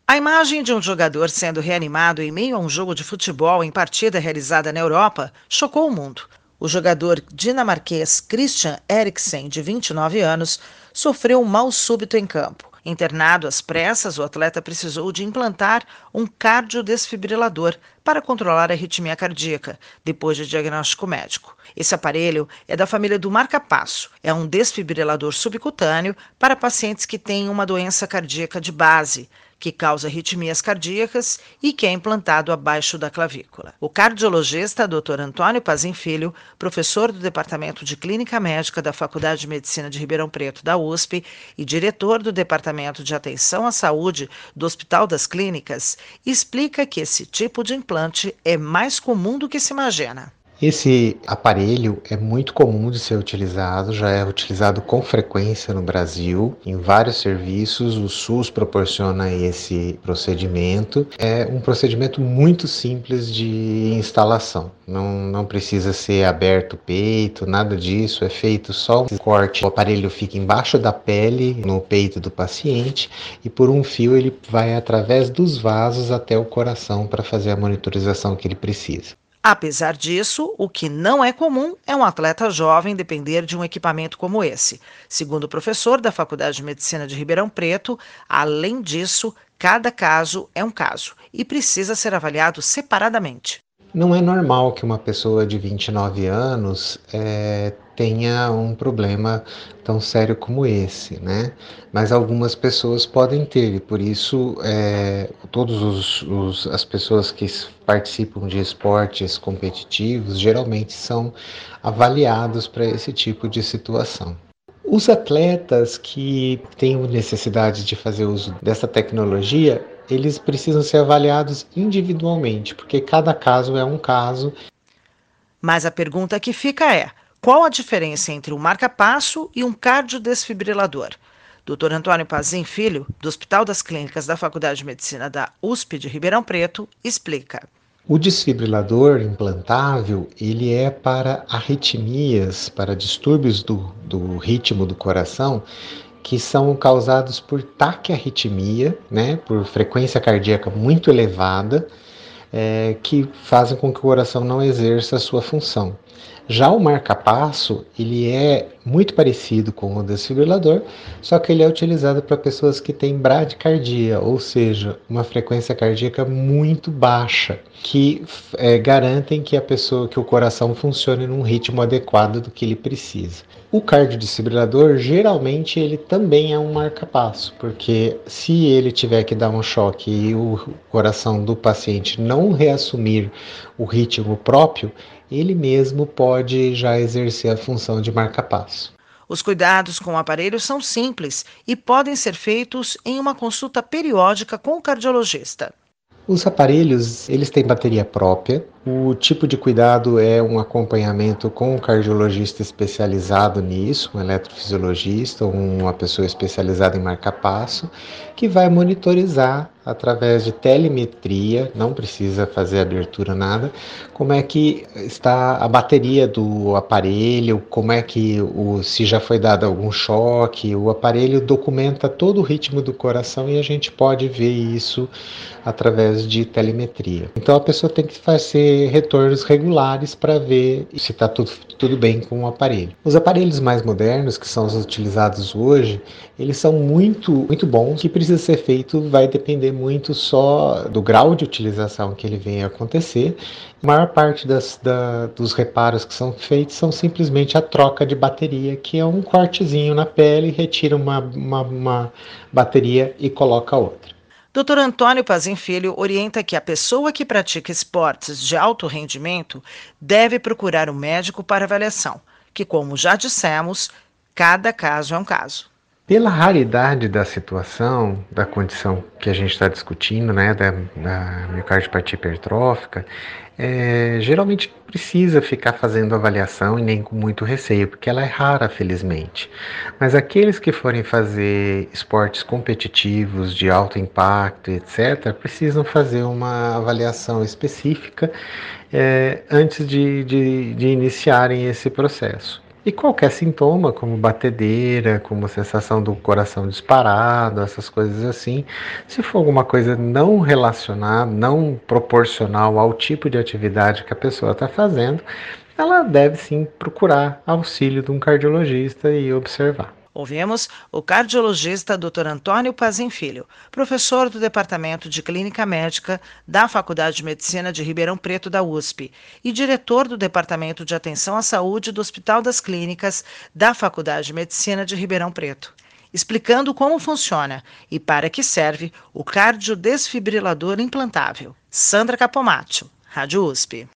A imagem de um jogador sendo reanimado em meio a um jogo de futebol em partida realizada na Europa chocou o mundo. O jogador dinamarquês Christian Eriksen, de 29 anos, sofreu um mal súbito em campo. Internado às pressas, o atleta precisou de implantar um cardiodesfibrilador para controlar a arritmia cardíaca, depois de diagnóstico médico. Esse aparelho é da família do marca-passo. É um desfibrilador subcutâneo para pacientes que têm uma doença cardíaca de base, que causa arritmias cardíacas e que é implantado abaixo da clavícula. O cardiologista Dr. Antônio Pazin Filho, professor do Departamento de Clínica Médica da Faculdade de Medicina de Ribeirão Preto da USP e diretor do Departamento de Atenção à Saúde do Hospital das Clínicas, explica que esse tipo de implante é mais comum do que se imagina. Esse aparelho é muito comum de ser utilizado, já é utilizado com frequência no Brasil, em vários serviços. O SUS proporciona esse procedimento. É um procedimento muito simples de instalação. Não precisa ser aberto o peito, nada disso. É feito só um corte. O aparelho fica embaixo da pele, no peito do paciente, e por um fio ele vai através dos vasos até o coração para fazer a monitorização que ele precisa. Apesar disso, o que não é comum é um atleta jovem depender de um equipamento como esse. Segundo o professor da Faculdade de Medicina de Ribeirão Preto, além disso, cada caso é um caso e precisa ser avaliado separadamente. Não é normal que uma pessoa de 29 anos tenha um problema tão sério como esse, né? Mas algumas pessoas podem ter, e por isso todas as pessoas que participam de esportes competitivos geralmente são avaliados para esse tipo de situação. Os atletas que têm necessidade de fazer uso dessa tecnologia, eles precisam ser avaliados individualmente, porque cada caso é um caso. Mas a pergunta que fica é: qual a diferença entre um marca-passo e um cardiodesfibrilador? Dr. Antônio Pazin Filho, do Hospital das Clínicas da Faculdade de Medicina da USP de Ribeirão Preto, explica. O desfibrilador implantável, ele é para arritmias, para distúrbios do ritmo do coração, que são causados por taquiarritmia, né, por frequência cardíaca muito elevada, que fazem com que o coração não exerça a sua função. Já o marca-passo, ele é muito parecido com o desfibrilador, só que ele é utilizado para pessoas que têm bradicardia, ou seja, uma frequência cardíaca muito baixa, que garantem que que o coração funcione num ritmo adequado do que ele precisa. O cardiodesfibrilador, geralmente, ele também é um marca-passo, porque se ele tiver que dar um choque e o coração do paciente não reassumir o ritmo próprio, ele mesmo pode já exercer a função de marca-passo. Os cuidados com o aparelho são simples e podem ser feitos em uma consulta periódica com o cardiologista. Os aparelhos, eles têm bateria própria. O tipo de cuidado é um acompanhamento com um cardiologista especializado nisso, um eletrofisiologista ou uma pessoa especializada em marca-passo, que vai monitorizar através de telemetria, não precisa fazer abertura nada, como é que está a bateria do aparelho, como é que se já foi dado algum choque. O aparelho documenta todo o ritmo do coração e a gente pode ver isso através de telemetria. Então a pessoa tem que fazer retornos regulares para ver se está tudo bem com o aparelho. Os aparelhos mais modernos, que são os utilizados hoje, eles são muito bons. O que precisa ser feito vai depender muito só do grau de utilização que ele venha a acontecer. A maior parte dos reparos que são feitos são simplesmente a troca de bateria, que é um cortezinho na pele, retira uma bateria e coloca outra. Dr. Antônio Pazin Filho orienta que a pessoa que pratica esportes de alto rendimento deve procurar um médico para avaliação, que, como já dissemos, cada caso é um caso. Pela raridade da situação, da condição que a gente está discutindo, né, da miocardiopatia hipertrófica, geralmente precisa ficar fazendo avaliação e nem com muito receio, porque ela é rara, felizmente. Mas aqueles que forem fazer esportes competitivos de alto impacto, etc., precisam fazer uma avaliação específica antes de iniciarem esse processo. E qualquer sintoma, como batedeira, como sensação do coração disparado, essas coisas assim, se for alguma coisa não relacionada, não proporcional ao tipo de atividade que a pessoa está fazendo, ela deve sim procurar auxílio de um cardiologista e observar. Ouvimos o cardiologista Dr. Antônio Pazin Filho, professor do Departamento de Clínica Médica da Faculdade de Medicina de Ribeirão Preto da USP e diretor do Departamento de Atenção à Saúde do Hospital das Clínicas da Faculdade de Medicina de Ribeirão Preto, explicando como funciona e para que serve o cardiodesfibrilador implantável. Sandra Capomatto, Rádio USP.